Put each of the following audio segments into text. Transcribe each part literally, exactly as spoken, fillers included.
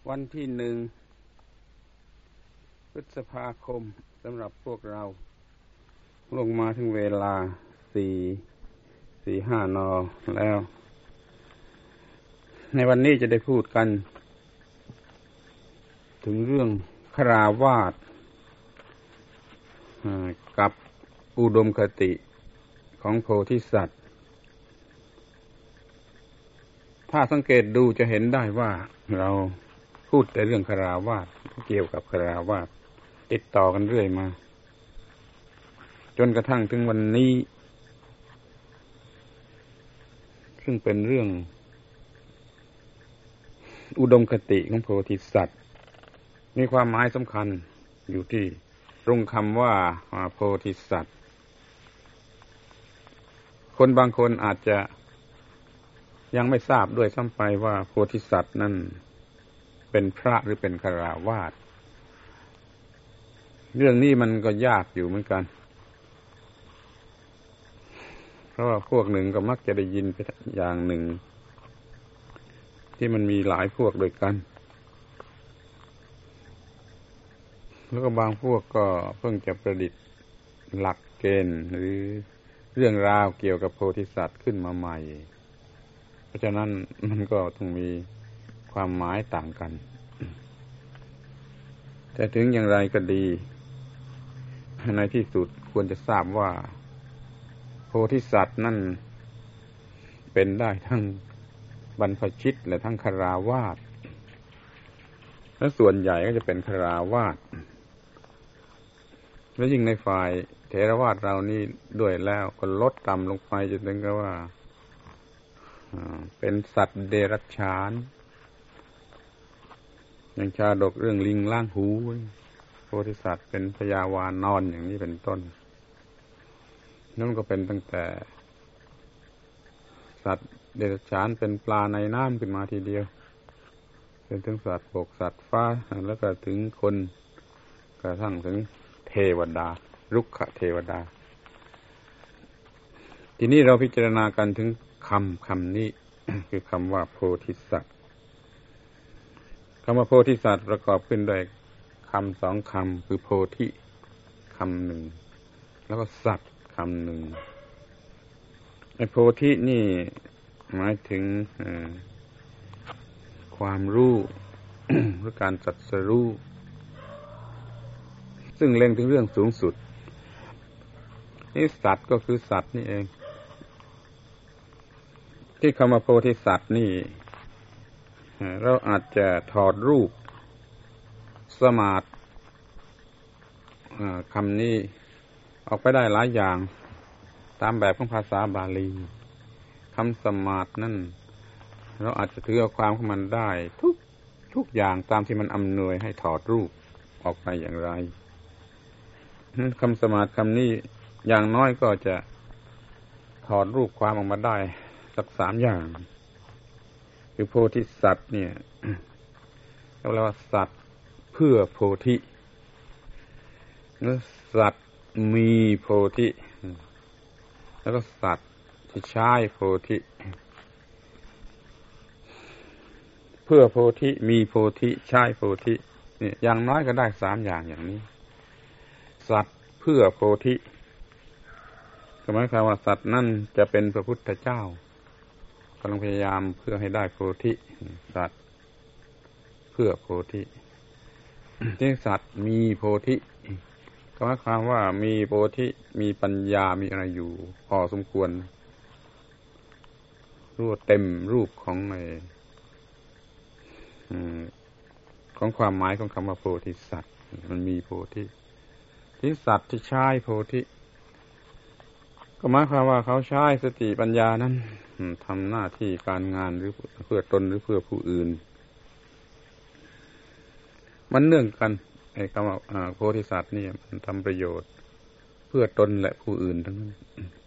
วันที่หนึ่งพฤษภาคมสำหรับพวกเราลงมาถึงเวลาสี่สี่ห้านอแล้ว ในวันนี้จะได้พูดกันถึงเรื่องคฤหัสถ์กับอุดมคติของโพธิสัตว์ถ้าสังเกตดูจะเห็นได้ว่าเราพูดแต่เรื่องคฤหัสถ์เกี่ยวกับคฤหัสถ์ติดต่อกันเรื่อยมาจนกระทั่งถึงวันนี้ซึ่งเป็นเรื่องอุดมคติของโพธิสัตว์มีความหมายสำคัญอยู่ที่ตรงคำว่าโพธิสัตว์คนบางคนอาจจะยังไม่ทราบด้วยซ้ำไปว่าโพธิสัตว์นั้นเป็นพระหรือเป็นคฤหัสถ์เรื่องนี้มันก็ยากอยู่เหมือนกันเพราะว่าพวกหนึ่งก็มักจะได้ยินไปอย่างหนึ่งที่มันมีหลายพวกด้วยกันแล้วก็บางพวกก็เพิ่งจะประดิษฐ์หลักเกณฑ์หรือเรื่องราวเกี่ยวกับโพธิสัตว์ขึ้นมาใหม่เพราะฉะนั้นมันก็ต้องมีความหมายต่างกันแต่ถึงอย่างไรก็ดีในที่สุดควรจะทราบว่าโพธิสัตว์นั่นเป็นได้ทั้งบรรพชิตและทั้งคฤหัสถ์และส่วนใหญ่ก็จะเป็นคฤหัสถ์และยิ่งในฝ่ายเถรวาทเรานี่ด้วยแล้วก็ลดต่ำลงไปจนถึงกับว่าเป็นสัตว์เดรัจฉานอย่างชาดกเรื่องลิงล่างหูโพธิสัตว์เป็นพญาวานอนอย่างนี้เป็นต้นนั่นก็เป็นตั้งแต่สัตว์เดรัจฉานเป็นปลาในน้ำขึ้นมาทีเดียวเป็นถึงสัตว์บกสัตว์ฟ้าแล้วก็ถึงคนกระทั่งถึงเทวดารุกขเทวดาทีนี้เราพิจารณากันถึงคำคำนี้ คือคำว่าโพธิสัตว์คำว่าโพธิสัตว์ประกอบขึ้นด้วยคำสองคำคือโพธิคำหนึ่งแล้วก็สัตว์คำหนึ่งไอ้โพธินี่หมายถึงความรู้ หรือการตรัสรู้ซึ่งเล็งถึงเรื่องสูงสุดนี่สัตว์ก็คือสัตว์นี่เองที่คำว่าโพธิสัตว์นี่เราอาจจะถอดรูปสมาธิคำนี้ออกไปได้หลายอย่างตามแบบของภาษาบาลีคำสมาธินั่นเราอาจจะถือเอาความของมันได้ทุกทุกอย่างตามที่มันอำนวยให้ถอดรูปออกไปอย่างไรคำสมาธิคำนี้อย่างน้อยก็จะถอดรูปความออกมาได้สักสามอย่างคือโพธิสัตว์เนี่ยเรียกว่าสัตว์เพื่อโพธิหรือสัตว์มีโพธิแล้วก็สัตว์ที่ใช้โพธิเพื่อโพธิมีโพธิใช้โพธินี่อย่างน้อยก็ได้สามอย่างอย่างนี้สัตว์เพื่อโพธิหมายความว่าสัตว์นั่นจะเป็นพระพุทธเจ้ากำลังพยายามเพื่อให้ได้โพธิสัตว์เพื่อโพธิที่สัตว์มีโพธิก็หมายความว่ามีโพธิมีปัญญามีอะไรอยู่พอสมควรรู้เต็มรูปของไอ้ของความหมายของคำว่าโพธิสัตว์มันมีโพธิที่สัตว์ที่ใช้โพธิก็หมายความว่าเขาใช้สติปัญญานั้นทำหน้าที่การงานหรือเพื่อตนหรือเพื่อผู้อื่นมันเนื่องกันไอ้คำว่าโพธิสัตว์นี่มันทำประโยชน์เพื่อตนและผู้อื่นทั้งนั้น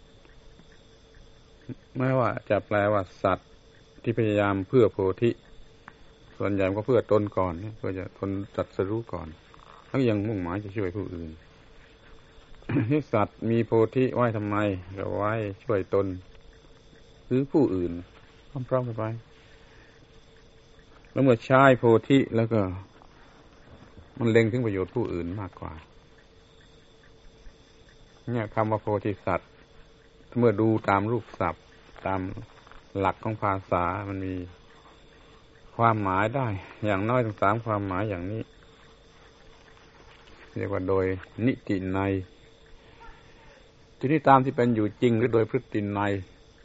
ไม่ว่าจะแปลว่าสัตว์ที่พยายามเพื่อโพธิส่วนใหญ่ก็เพื่อตนก่อนเพื่อจะตนตรัสรู้ก่อนทั้งยังมุ่งหมายจะช่วยผู้อื่น ที่สัตว์มีโพธิไว้ทำไมก็ไว้ช่วยตนหรือผู้อื่นพร้อมๆกันไปแล้วเมื่อใช้โพธิแล้วก็มันเล็งถึงประโยชน์ผู้อื่นมากกว่าเนี่ยคำว่าโพธิสัตว์เมื่อดูตามรูปศัพท์ตามหลักของภาษามันมีความหมายได้อย่างน้อยถึงสามความหมายอย่างนี้เรียกว่าโดยนิตินัยทีนี้ตามที่เป็นอยู่จริงหรือโดยพฤตินัย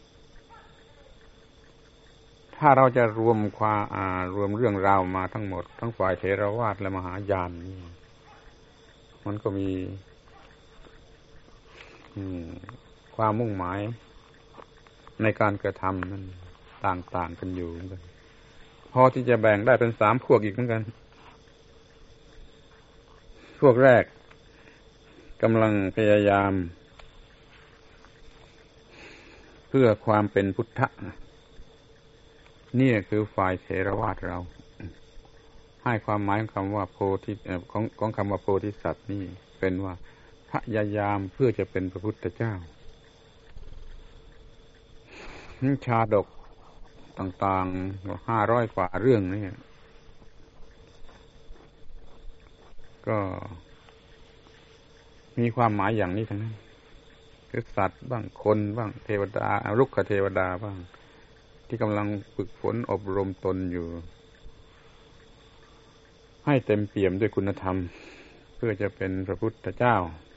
ถ้าเราจะรวมความอ่ารวมเรื่องราวมาทั้งหมดทั้งฝ่ายเถรวาทและมหายานนี่มันก็มีความมุ่งหมายในการกระทำนั้นต่างๆกันอยู่เหมือนกันพอที่จะแบ่งได้เป็นสามพวกอีกเหมือนกันพวกแรกกำลังพยายามเพื่อความเป็นพุทธะนี่คือฝ่ายเถรวาทเราให้ความหมายของคำว่าโพธิของของคำว่าโพธิสัตว์นี่เป็นว่าพยายามเพื่อจะเป็นพระพุทธเจ้าชาดกต่างๆห้าร้อยกว่าเรื่องนี่ก็มีความหมายอย่างนี้ทั้งนั้นคือสัตว์บ้างคนบ้างเทวดารุกขเทวดาบ้างที่กำลังฝึกฝนอบรมตนอยู่ให้เต็มเปี่ยมด้วยคุณธรรมเพื่อจะเป็นพระพุทธเจ้า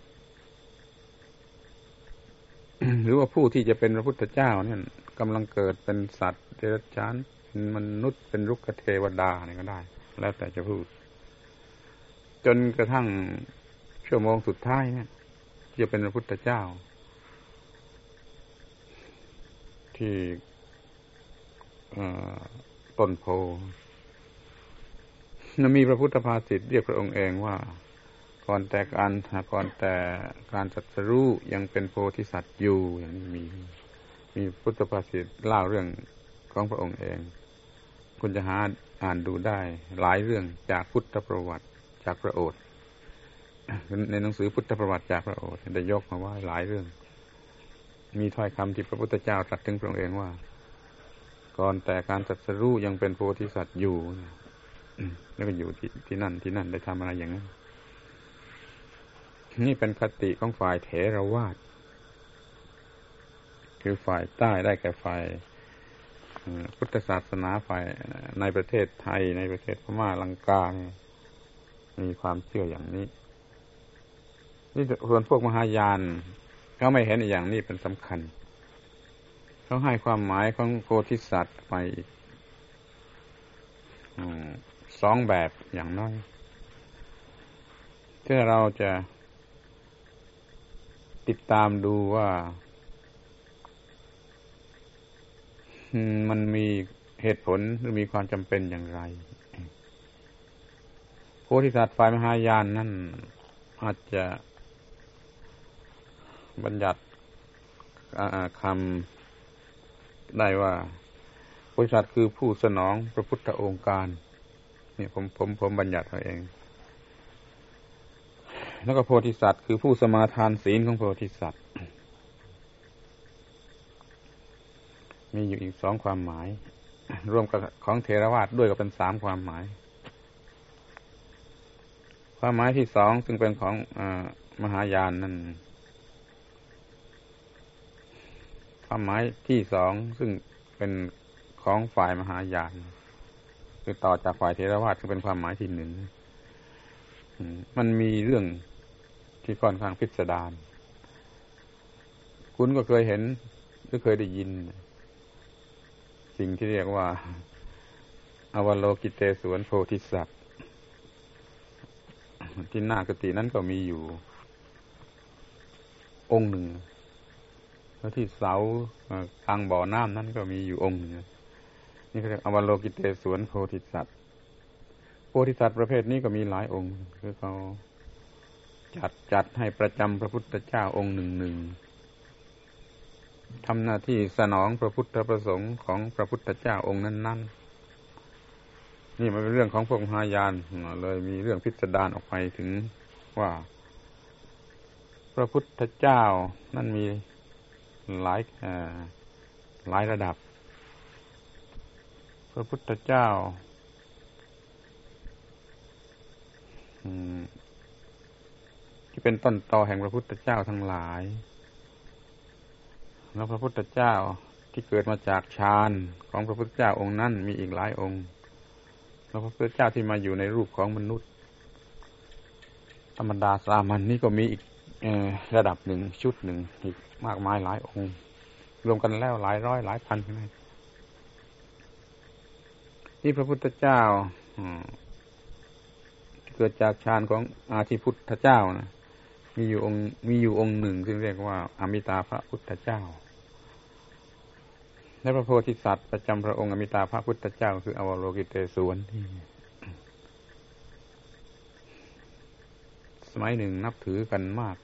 หรือว่าผู้ที่จะเป็นพระพุทธเจ้าเนี่ยกำลังเกิดเป็นสัตว์เดรัจฉานเป็นมนุษย์เป็นรุกขเทวดาอะไรก็ได้แล้วแต่จะพูดจนกระทั่งชั่วโมงสุดท้ายเนี่ยจะเป็นพระพุทธเจ้าที่ต้นโพนั้นมีพระพุทธภาษิตเรียกพระองค์เองว่าก่อนแต่การก่อนแต่การตรัสรู้ยังเป็นโพธิสัตว์อยู่อย่างนี้มีมีพุทธภาษิตเล่าเรื่องของพระองค์เองคุณจะหาอ่านดูได้หลายเรื่องจากพุทธประวัติจากพระโอษฐ์ในหนังสือพุทธประวัติจากพระโอษฐ์ได้ยกมาว่าหลายเรื่องมีถ้อยคำที่พระพุทธเจ้าตรัสถึงพระองค์เองว่าก่อนแต่การตรัสรู้ยังเป็นโพธิสัตว์อยู่แล้วก็อยู่ที่ที่นั่นที่นั่นได้ทำอะไรอย่างนั้นนี่เป็นคติของฝ่ายเถรวาทคือฝ่ายใต้ได้แก่ฝ่ายพุทธศาสนาฝ่ายในประเทศไทยในประเทศพม่าลังกาเนี่ยมีความเชื่ออย่างนี้นี่ส่วนพวกมหายานเขาไม่เห็นอย่างนี้เป็นสำคัญเขาให้ความหมายของโพธิสัตว์ไปสองแบบอย่างน้อยที่เราจะติดตามดูว่ามันมีเหตุผลหรือมีความจำเป็นอย่างไรโพธิสัตว์ฝ่ายมหายานนั่นอาจจะบัญญัติคำได้ว่าโพธิสัตว์คือผู้สนองพระพุทธองค์การนี่ผมผมผมบัญญัติเอาเองแล้วก็โพธิสัตว์คือผู้สมาทานศีลของโพธิสัตว์มีอยู่อีกสองความหมายรวมกับของเถรวาทด้วยก็เป็นสามความหมายความหมายที่สองซึ่งเป็นของอ่ามหายานนั่นความหมายที่สองซึ่งเป็นของฝ่ายมหายานคือต่อจากฝ่ายเถรวาทซึ่งเป็นความหมายที่หนึ่งมันมีเรื่องที่ค่อนข้างพิสดารคุณก็เคยเห็นหรือเคยได้ยินสิ่งที่เรียกว่าอวโลกิเตศวนโพธิสัตว์ที่หน้ากตินั้นก็มีอยู่องค์หนึ่งแล้วที่เสากลางบ่อน้ำนั้นก็มีอยู่องค์หนึ่งนี่เขาเรียกอวโลกิเตศวนโพธิสัตว์โพธิสัตว์ประเภทนี้ก็มีหลายองค์คือเขาจัดจัดให้ประจำพระพุทธเจ้าองค์หนึ่งหนึ่งทำหน้าที่สนองพระพุทธประสงค์ของพระพุทธเจ้าองค์นั้นๆนี่มันเป็นเรื่องของพวกมหายานเลยมีเรื่องพิสดารออกไปถึงว่าพระพุทธเจ้านั่นมีหลายหลายระดับพระพุทธเจ้าเป็นต้นตอแห่งพระพุทธเจ้าทั้งหลายแล้วพระพุทธเจ้าที่เกิดมาจากฌานของพระพุทธเจ้าองค์นั้นมีอีกหลายองค์แล้วพระพุทธเจ้าที่มาอยู่ในรูปของมนุษย์ธรรมดาสามัญนี่ก็มีอีกระดับหนึ่งชุดหนึ่งอีกมากมายหลายองค์รวมกันแล้วหลายร้อยหลายพันนะที่พระพุทธเจ้าเกิดจากฌานของอาทิพุทธเจ้านะมีอยู่องค์มีอยู่องค์หนึ่งซึ่งเรียกว่าอมิตาภพุทธเจ้าและพระโพธิสัตว์ประจำพระองค์อมิตาภพุทธเจ้าคืออวโลกิเตศวรที่สมัยหนึ่งนับถือกันมาก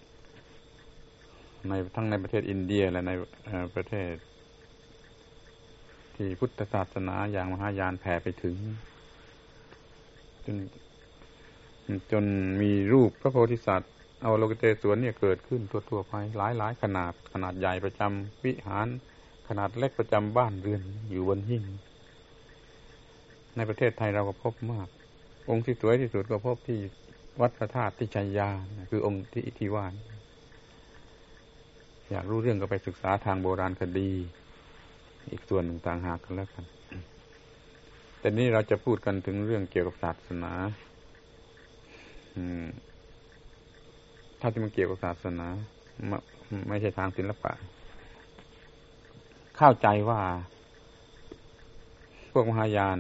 ในทั้งในประเทศอินเดียและในประเทศที่พุทธศาสนาอย่างมหายานแผ่ไปถึงจนจนมีรูปพระโพธิสัตว์อวโลกิเตศวรเนี่ยเกิดขึ้นทั่วๆไปหลายๆขนาดขนาดใหญ่ประจำวิหารขนาดเล็กประจำบ้านเรือนอยู่บนหิ้งในประเทศไทยเราก็พบมากองค์ที่สวยที่สุดก็พบที่วัดพระธาตุที่ชัยยาคือองค์ที่ที่ว่าอยากรู้เรื่องก็ไปศึกษาทางโบราณคดีอีกส่วนหนึ่งต่างหากกันแล้วกันแต่นี้เราจะพูดกันถึงเรื่องเกี่ยวกับศาสนาถ้าที่มันเกี่ยวกับศาสนาไม่ใช่ทางศิลปะเข้าใจว่าพวกมหายาน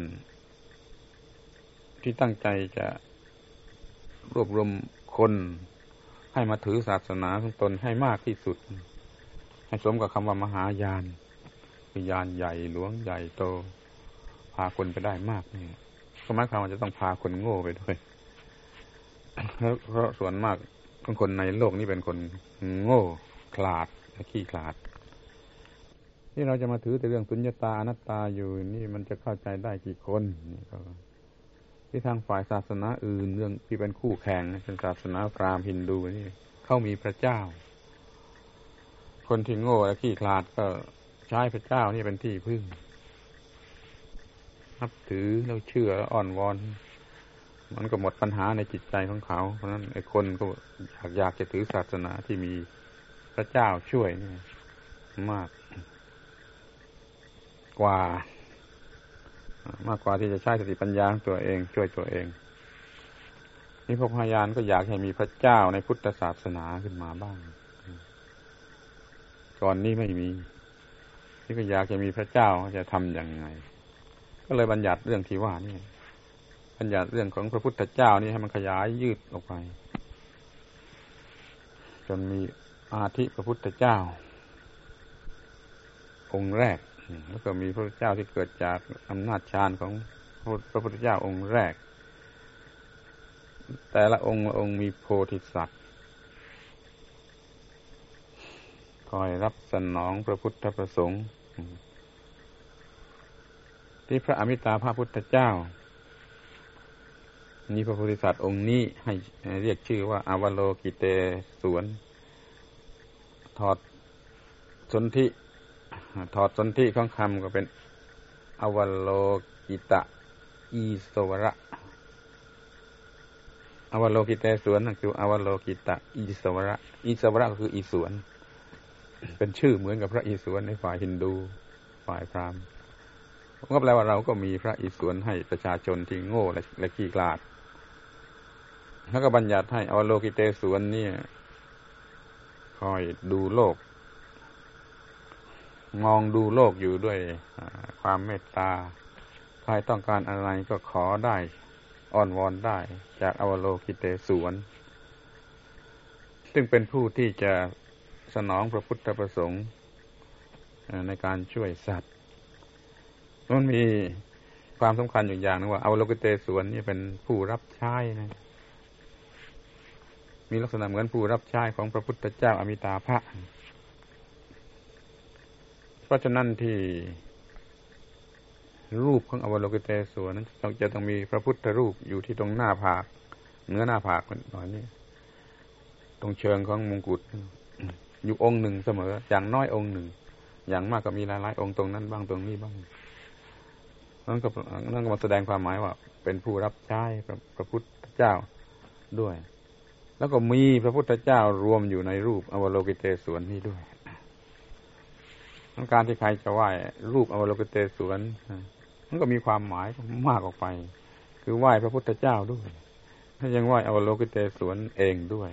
ที่ตั้งใจจะรวบรวมคนให้มาถือศาสนาของตนให้มากที่สุดให้สมกับคำว่ามหายานคือยานใหญ่หลวงใหญ่โตพาคนไปได้มากนี่ก็หมายความว่าจะต้องพาคนโง่ไปด้วยเพราะส่วนมากของคนในโลกนี้เป็นคนโง่ขลาดและขี้ขลาดที่เราจะมาถือแต่เรื่องสุญญตาอนัตตาอยู่นี่มันจะเข้าใจได้กี่คนนี่ก็ที่ทางฝ่ายศาสนาอื่นเรื่องที่เป็นคู่แข่งเป็นศาสนาพราหมณ์ฮินดูนี่เขามีพระเจ้าคนที่โง่และขี้ขลาดก็ใช้พระเจ้านี่เป็นที่พึ่งนับถือแล้วเชื่อแล้วอ่อนวอนมันก็หมดปัญหาในจิตใจของเขาเพราะฉะนั้นไอ้คนก็อยากอยากจะถือศาสนาที่มีพระเจ้าช่วยนี่มากกว่ามากกว่าที่จะใช้สติปัญญาของตัวเองช่วยตัวเองนี่พวกมหายานก็อยากให้มีพระเจ้าในพุทธศาสนาขึ้นมาบ้างก่อนนี้ไม่มีนี่ก็อยากจะมีพระเจ้าจะทำยังไงก็เลยบัญญัติเรื่องที่ว่านี่บัญญัติเรื่องของพระพุทธเจ้านี่ให้มันขยายยืดออกไปจนมีอาทิพระพุทธเจ้าองค์แรกแล้วก็มีพระพุทธเจ้าที่เกิดจากอำนาจฌานของพระพุทธเจ้าองค์แรกแต่ละองค์ละองค์มีโพธิสัตว์คอยรับสนองพระพุทธประสงค์ที่พระอมิตาภพุทธเจ้านี่พระโพธิสัตว์องค์นี้ให้เรียกชื่อว่าอวโลกิเตศวรถอดสนธิถอดสนธิของคำก็เป็นอวโลกิตะอีสวระอวโลกิเตศวรนั่นคืออวโลกิตะอีสวระอีสวระก็คืออีสวนเป็นชื่อเหมือนกับพระอีสวนในฝ่ายฮินดูฝ่ายพราหมณ์ก็แปลว่าเราก็มีพระอีสวนให้ประชาชนที่โง่และขี้ขลาดแล้วก็บัญญัติให้อวโลกิเตศวรนี่คอยดูโลกมองดูโลกอยู่ด้วยความเมตตาใครต้องการอะไรก็ขอได้อ้อนวอนได้จากอวโลกิเตศวรซึ่งเป็นผู้ที่จะสนองพระพุทธประสงค์ในการช่วยสัตว์มันมีความสำคัญอยู่อย่างนึงว่าอวโลกิเตศวรนี่เป็นผู้รับใช้นะมีลักษณะเหมือนผู้รับใช้ของพระพุทธเจ้าอมิตาภะเพราะฉะนั้นที่รูปของอวโลกิเตศวรนั้นต้องจะต้องมีพระพุทธรูปอยู่ที่ตรงหน้าผากเนื้อหน้าผากมันหน่อยนี้ตรงเชิงของมงกุฎอยู่องค์หนึ่งเสมออย่างน้อยองค์หนึ่งอย่างมากก็มีหลายๆองค์ตรงนั้นบ้างตรงนี้บ้างนั่นก็นั่นก็มาแสดงความหมายว่าเป็นผู้รับใช้พระพุทธเจ้าด้วยแแล้วก็มีพระพุทธเจ้ารวมอยู่ในรูปอวโลกิเตศวรนี้ด้วยการที่ใครจะไหว้รูปอวโลกิเตศวรมันก็มีความหมายมากออกไปคือไหว้พระพุทธเจ้าด้วยถ้ายังไหว้อวโลกิเตศวรเองด้วย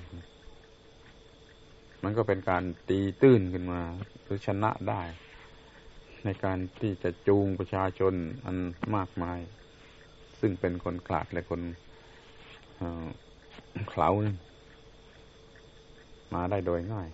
มันก็เป็นการตีตื้นขึ้นมาหรือชนะได้ในการที่จะจูงประชาชนอันมากมายซึ่งเป็นคนขลาดและคนเขลานั่นมาได้โดยง่าย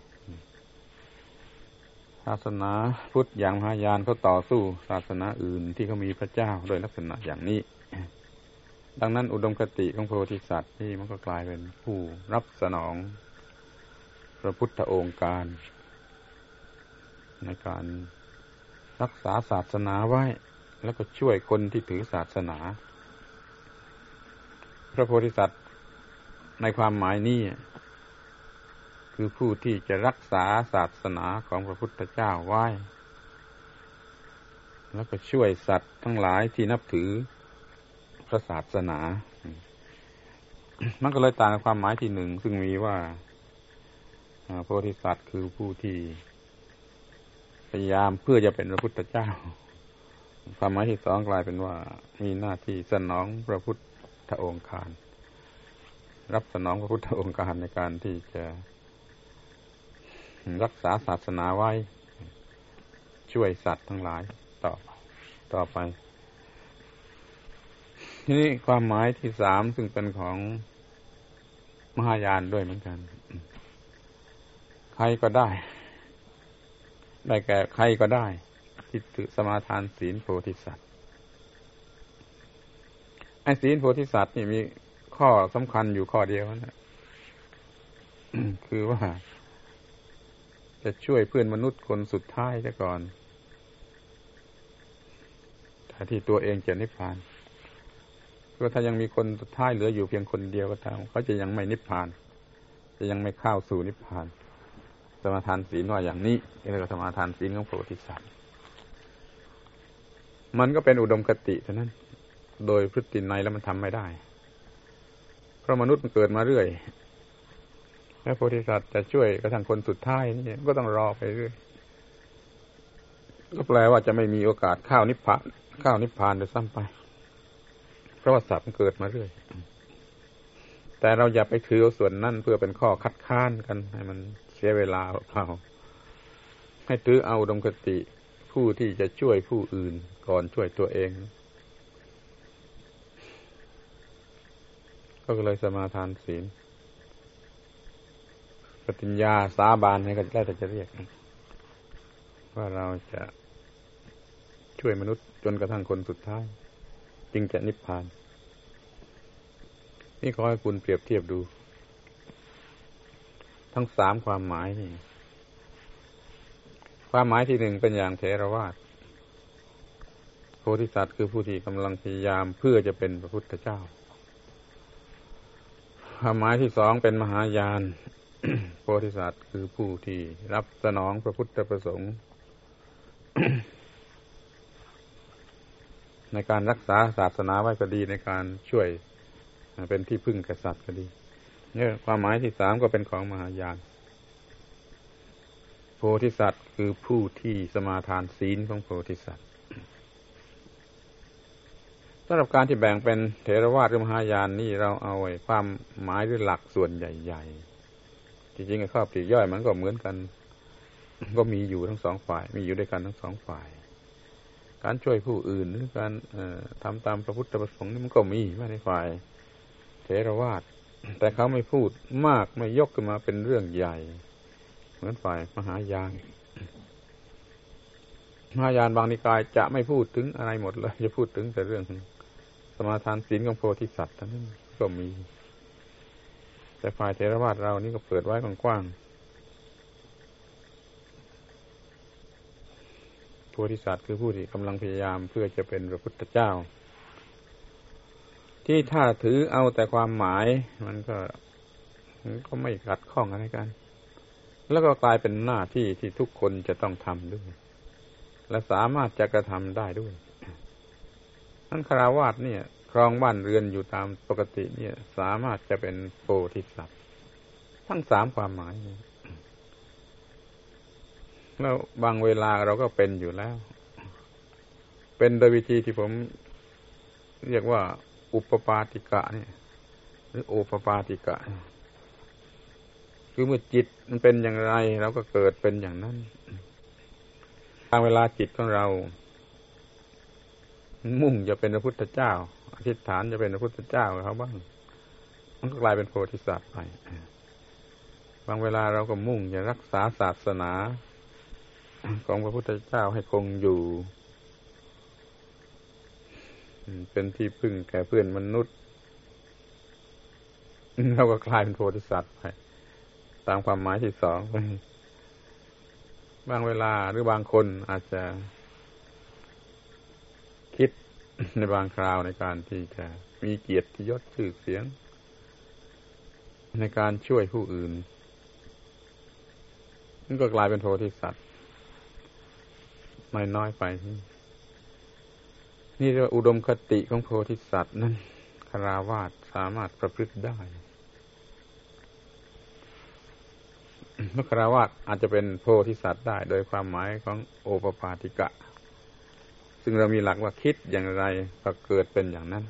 ศาสนาพุทธอย่างมหายานเขาต่อสู้ศาสนาอื่นที่เขามีพระเจ้าโดยลักษณะอย่างนี้ดังนั้นอุดมคติของโพธิสัตว์ที่มันก็กลายเป็นผู้รับสนองพระพุทธองค์การในการรักษาศาสนาไว้แล้วก็ช่วยคนที่ถือศาสนาพระโพธิสัตว์ในความหมายนี้คือผู้ที่จะรักษาศาสนาของพระพุทธเจ้าไว้แล้วก็ช่วยสัตว์ทั้งหลายที่นับถือพระศาสนามันก็เลยต่างกับความหมายที่หนึ่งซึ่งมีว่าโพธิสัตว์คือผู้ที่พยายามเพื่อจะเป็นพระพุทธเจ้าความหมายที่สองกลายเป็นว่ามีหน้าที่สนองพระพุทธองค์การรับสนองพระพุทธองค์การในการที่จะรักษาศาสนาไว้ช่วยสัตว์ทั้งหลายต่อต่อไปทีนี้ความหมายที่สามซึ่งเป็นของมหายานด้วยเหมือนกันใครก็ได้ได้แก่ใครก็ได้ที่ถือสมาทานศีลโพธิสัตว์ไอ้ศีลโพธิสัตว์นี่มีข้อสำคัญอยู่ข้อเดียวนะคือว่าจะช่วยเพื่อนมนุษย์คนสุดท้ายซะก่อนแต่ที่ตัวเองจะนิพพานเพราะถ้ายังมีคนสุดท้ายเหลืออยู่เพียงคนเดียวก็ตามเขาจะยังไม่นิพพานจะยังไม่เข้าสู่นิพพานสมาทานศีลว่าอย่างนี้เรียกว่าสมาทานศีลของโพธิสัตว์มันก็เป็นอุดมคติเท่านั้นโดยพฤตินัยแล้วมันทำไม่ได้เพราะมนุษย์มันเกิดมาเรื่อยแล้วโพธิสัตว์จะช่วยกระทั่งคนสุดท้ายนี่ก็ต้องรอไปเรื่อยก็แปลว่าจะไม่มีโอกาสเข้านิพพานเข้านิพพานโดยซ้ำไปเพราะว่าสัตว์มันเกิดมาเรื่อยแต่เราอย่าไปถือเอาส่วนนั้นเพื่อเป็นข้อคัดค้านกันให้มันเสียเวลาเปล่าให้ถือเอาอุดมคติผู้ที่จะช่วยผู้อื่นก่อนช่วยตัวเองก็เลยสมาทานศีลปฏิญญาสาบานให้กันแล้วแต่จะเรียกว่าเราจะช่วยมนุษย์จนกระทั่งคนสุดท้ายจึงจะนิพพานนี่ขอให้คุณเปรียบเทียบดูทั้งสามความหมายนี่ความหมายที่หนึ่งเป็นอย่างเถรวาทโพธิสัตว์คือผู้ที่กำลังพยายามเพื่อจะเป็นพระพุทธเจ้าความหมายที่สองเป็นมหายานโพธิสัตว์คือผู้ที่รับสนองพระพุทธประสงค์ ในการรักษาศาสนาไว้ก็ดีในการช่วยเป็นที่พึ่งแก่สัตว์ก็ดีเนี่ยความหมายที่สามก็เป็นของมหายานโพธิสัตว์คือผู้ที่สมาทานศีลของโพธิสัตว์สำหรับการที่แบ่งเป็นเถรวาทหรือมหายานนี่เราเอาไว้ความหมายหรือหลักส่วนใหญ่ๆจริงๆข้อปลีกย่อยมันก็เหมือนกันก็มีอยู่ทั้งสองฝ่ายมีอยู่ด้วยกันทั้งสองฝ่ายการช่วยผู้อื่นหรือการทำตามพระพุทธประสงค์นี่มันก็มีไม่ในฝ่ายเถรวาทแต่เขาไม่พูดมากไม่ยกขึ้นมาเป็นเรื่องใหญ่เหมือนฝ่ายมหายานมหายานบางนิกายจะไม่พูดถึงอะไรหมดเลยจะพูดถึงแต่เรื่องสมาทานศีลของโพธิสัตว์นั้นก็มีแต่ฝ่ายเถรวาทเรานี่ก็เปิดไว้กว้างๆโพธิสัตว์คือผู้ที่กำลังพยายามเพื่อจะเป็นพระพุทธเจ้าที่ถ้าถือเอาแต่ความหมายมันก็มันก็ไม่ขัดข้องอะไรกันแล้วก็กลายเป็นหน้าที่ที่ทุกคนจะต้องทำด้วยและสามารถจะกระทำได้ด้วยนั้นคฤหัสถ์เนี่ยครองบ้านเรือนอยู่ตามปกติเนี่ยสามารถจะเป็นโพธิสัตว์ทั้งสามความหมายแล้วบางเวลาเราก็เป็นอยู่แล้วเป็นโดยวิธีที่ผมเรียกว่าอุปปาติกะเนี่ยหรือโอปปาติกะคือเมื่อจิตมันเป็นอย่างไรเราก็เกิดเป็นอย่างนั้นบางเวลาจิตของเรามุ่งจะเป็นพระพุทธเจ้าอธิษฐานจะเป็นพระพุทธเจ้าเขาบ้างมันก็กลายเป็นโพธิสัตว์ไปบางเวลาเราก็มุ่งจะรักษาศาสนาของพระพุทธเจ้าให้คงอยู่เป็นที่พึ่งแก่เพื่อนมนุษย์เราก็กลายเป็นโพธิสัตว์ไปตามความหมายที่สองไปบางเวลาหรือบางคนอาจจะคิดในบางคราวในการที่จะมีเกียรติยศชื่อเสียงในการช่วยผู้อื่นนั่นก็กลายเป็นโพธิสัตว์ไม่น้อยไปนี่เรียกว่าอุดมคติของโพธิสัตว์นั้นคฤหัสถ์สามารถประพฤติได้นักคฤหัสถ์อาจจะเป็นโพธิสัตว์ได้โดยความหมายของโอปปาติกะซึ่งเรามีหลักว่าคิดอย่างไรก็เกิดเป็นอย่างนั้น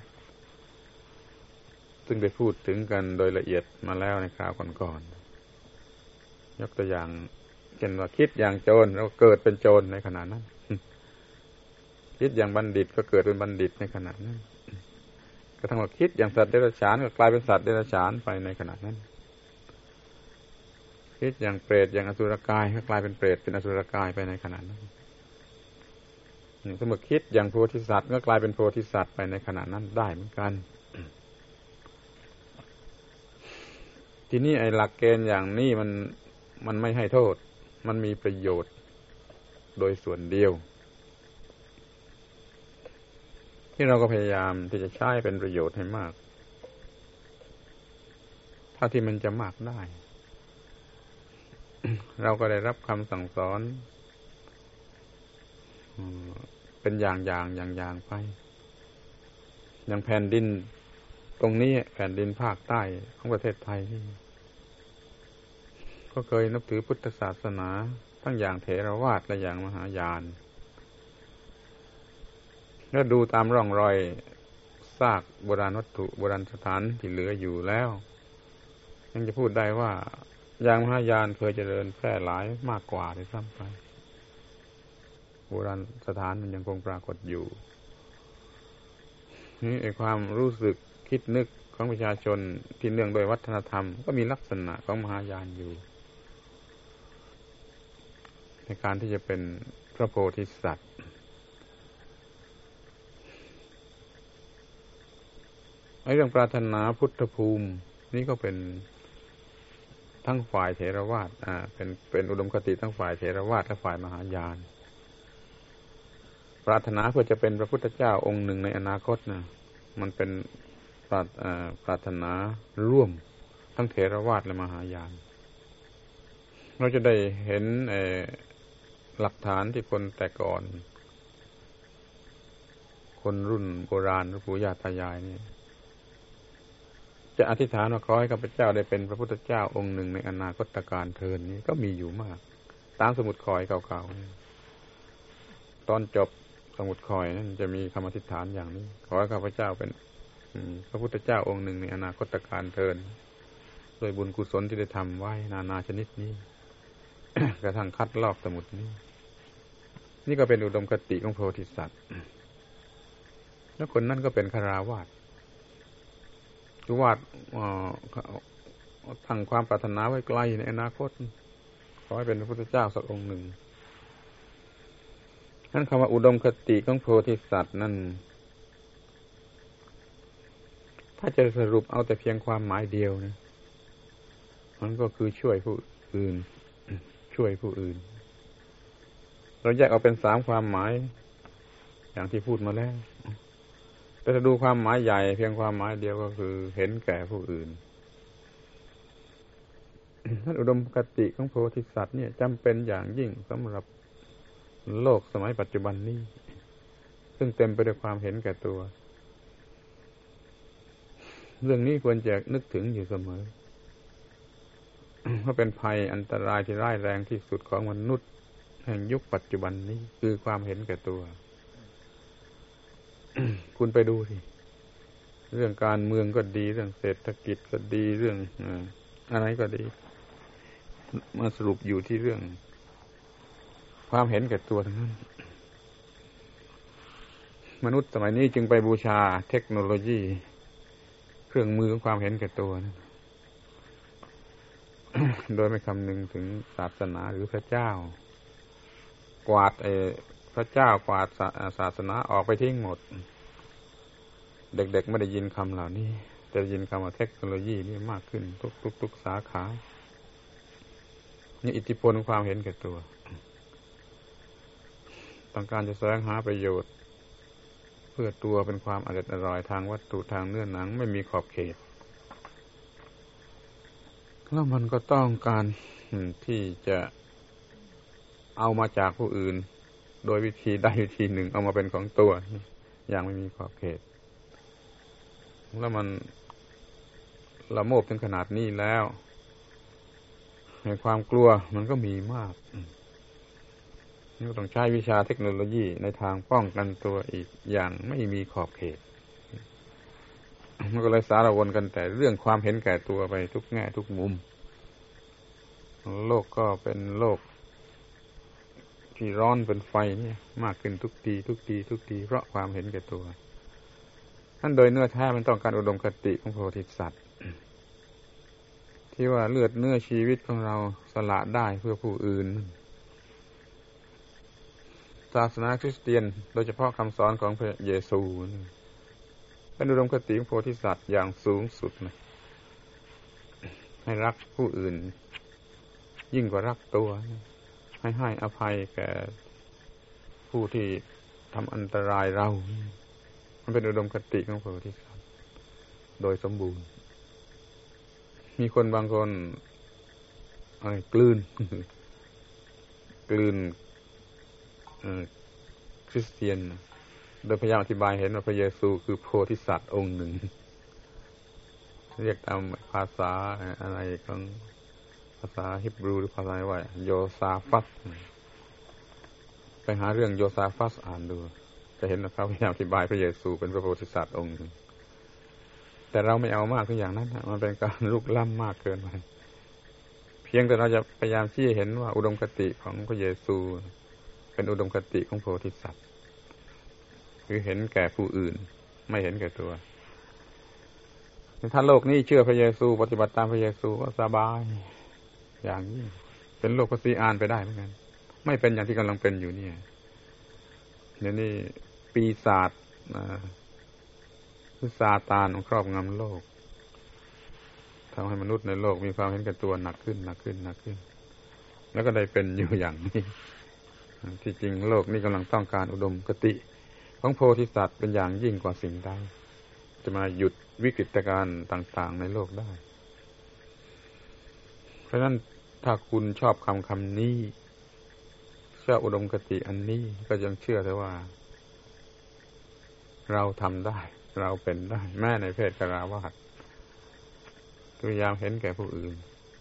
ซึ่งได้พูดถึงกันโดยละเอียดมาแล้วในคราวก่อนๆยกตัวอย่างเช่นว่าคิดอย่างโจรแล้วเกิดเป็นโจรในขณะนั้นคิดอย่างบัณฑิตก็เกิดเป็นบัณฑิตในขณะนั้นกระทั่งว่าคิดอย่างสัตว์เดรัจฉานก็กลายเป็นสัตว์เดรัจฉานไปในขณะนั้นคิดอย่างเปรตอย่างอสุรกายก็กลายเป็นเปรตเป็นอสุรกายไปในขณะนั้นสมมติคิดอย่างโพธิสัตว์ก็กลายเป็นโพธิสัตว์ไปในขณะนั้นได้เหมือนกันทีนี้ไอ้หลักเกณฑ์อย่างนี้มันมันไม่ให้โทษมันมีประโยชน์โดยส่วนเดียวที่เราก็พยายามที่จะใช้เป็นประโยชน์ให้มากถ้าที่มันจะมากได้ เราก็ได้รับคำสั่งสอนเป็นอย่างอย่างอย่างอย่างไปอย่างแผ่นดินตรงนี้แผ่นดินภาคใต้ของประเทศไทยนี่ก็เคยนับถือพุทธศาสนาทั้งอย่างเถรวาทและอย่างมหายานแล้วดูตามร่องรอยซากโบราณวัตถุโบราณสถานที่เหลืออยู่แล้วยังจะพูดได้ว่าอย่างมหายานเคยเจริญแพร่หลายมากกว่าด้วยซ้ำไปโบราณสถานมันยังคงปรากฏอยู่นี่ไอ้ความรู้สึกคิดนึกของประชาชนที่เนื่องโดยวัฒนธรรมก็มีลักษณะของมหายานอยู่ในการที่จะเป็นพระโพธิสัตว์ไอ้เรื่องปรารถนาพุทธภูมินี่ก็เป็นทั้งฝ่ายเถรวาทอ่าเป็นเป็นอุดมคติทั้งฝ่ายเถรวาทและฝ่ายมหายานปรารถนาเพื่อจะเป็นพระพุทธเจ้าองค์หนึ่งในอนาคตนะมันเป็นปรารอ่าปรารถนาร่วมทั้งเถรวาทและมหายานเราจะได้เห็นเอ่อหลักฐานที่คนแต่ก่อนคนรุ่นโบราณหรือปู่ย่าตายายนี่จะอธิษฐานว่าขอให้ข้าพเจ้าได้เป็นพระพุทธเจ้าองค์หนึ่งในอนาคตการเทินนี้ก็มีอยู่มากตามสมุดคอยเก่าๆตอนจบสมุดคอยนั้นจะมีคำอธิษฐานอย่างนี้ขอให้ข้าพเจ้าเป็นพระพุทธเจ้าองค์หนึ่งในอนาคตการเทินด้วยบุญกุศลที่ได้ทำไว้นานาชนิดนี้ กระทั่งคัดลอกสมุดนี้นี่ก็เป็นอุดมคติของโพธิสัตว์แล้วคนนั้นก็เป็นคฤหัสถ์คือวาดตั้งความปรารถนาไว้ไกลในอนาคตขอให้เป็นพระพุทธเจ้าสักองค์หนึ่งนั่นคำว่าอุดมคติของโพธิสัตว์นั่นถ้าจะสรุปเอาแต่เพียงความหมายเดียวนะมันก็คือช่วยผู้อื่นช่วยผู้อื่นเราแยกเอาเป็นสามความหมายอย่างที่พูดมาแล้วแต่ถ้าดูความหมายใหญ่เพียงความหมายเดียวก็คือเห็นแก่ผู้อื่นนั่นอุดมคติของโพธิสัตว์เนี่ยจำเป็นอย่างยิ่งสำหรับโลกสมัยปัจจุบันนี้ซึ่งเต็มไปด้วยความเห็นแก่ตัวเรื่องนี้ควรจะนึกถึงอยู่เสมอว่าเป็นภัยอันตรายที่ร้ายแรงที่สุดของมนุษย์แห่งยุคปัจจุบันนี้คือความเห็นแก่ตัว คุณไปดูสิเรื่องการเมืองก็ดีเรื่องเศรษฐกิจก็ดีเรื่องอะไรก็ดีมาสรุปอยู่ที่เรื่องความเห็นแก่ตัวทั้งนั้นมนุษย์สมัยนี้จึงไปบูชาเทคโนโลยีเครื่องมือของความเห็นแก่ตัวนะ โดยไม่คำนึงถึงศาสนาหรือพระเจ้ากวาดไอ้พระเจ้ากวาดศาสนาออกไปทิ้งหมดเด็กๆไม่ได้ยินคำเหล่านี้แต่ได้ยินคำว่าเทคโนโลยีนี่มากขึ้นทุกๆสาขานี่อิทธิพลของความเห็นแก่ตัวต้องการจะแสวงหาประโยชน์เพื่อตัวเป็นความอร่อยอร่อยทางวัตถุทางเนื้อหนังไม่มีขอบเขตแล้วมันก็ต้องการที่จะเอามาจากผู้อื่นโดยวิธีใดวิธีหนึ่งเอามาเป็นของตัวอย่างไม่มีขอบเขตแล้วมันละโมบถึงขนาดนี้แล้วในความกลัวมันก็มีมากนี่ต้องใช้วิชาเทคโนโลยีในทางป้องกันตัวอีกอย่างไม่มีขอบเขตมันก็เลยสารวนกันแต่เรื่องความเห็นแก่ตัวไปทุกแง่ทุกมุมโลกก็เป็นโลกที่ร้อนเป็นไฟนี่มากขึ้นทุกทีทุกทีทุกทีเพราะความเห็นแก่ตัวท่านโดยเนื้อแท้มันต้องการอุดมคติของโพธิสัตว์ที่ว่าเลือดเนื้อชีวิตของเราสละได้เพื่อผู้อื่นศาสนาคริสเตียนโดยเฉพาะคำสอนของพระเยซูเป็นอุดมคติของโพธิสัตว์อย่างสูงสุดนะให้รักผู้อื่นยิ่งกว่ารักตัวให้ให้อภัยแก่ผู้ที่ทำอันตรายเรามันเป็นอุดมคติของโพธิสัตว์โดยสมบูรณ์มีคนบางคนอะไรกลืน กลืนคริสเตียนโดยพยายามอธิบายเห็นว่าพระเยซูคือโพธิสัตว์องค์หนึ่งเรียกตามภาษาอะไรของภาษาฮิบรูหรือภาษาอะไรว่าโยซาฟัสไปหาเรื่องโยซาฟัสอ่านดูจะเห็นว่าเขาพยายามอธิบายพระเยซูเป็นพระโพธิสัตว์องค์หนึ่งแต่เราไม่เอามากทุกอย่างนั้นมันเป็นการลุกล้ำมากเกินไปเพียงแต่เราจะพยายามชี้เห็นว่าอุดมคติของพระเยซูเป็นอุดมคติของโพธิสัตว์คือเห็นแก่ผู้อื่นไม่เห็นแก่ตัวถ้าโลกนี้เชื่อพระเยซูปฏิบัติตามพระเยซูก็สบายอย่างนี้เป็นโลกภาษีอ่านไปได้เหมือนกันไม่เป็นอย่างที่กำลังเป็นอยู่เนี่ยเดี๋ยวนี้ปีศาจคือซาตานครอบงำโลกทำให้มนุษย์ในโลกมีความเห็นแก่ตัวหนักขึ้นหนักขึ้นหนักขึ้นแล้วก็ได้เป็นอยู่อย่างนี้ที่จริงโลกนี้กำลังต้องการอุดมคติของโพธิสัตว์เป็นอย่างยิ่งกว่าสิ่งใดจะมาหยุดวิกฤตการณ์ต่างๆในโลกได้เพราะฉะนั้นถ้าคุณชอบคำคำนี้เชื่ออุดมคติอันนี้ก็ยังเชื่อเถอะว่าเราทำได้เราเป็นได้แม้ในเพศกราวาสพยายามเห็นแก่ผู้อื่น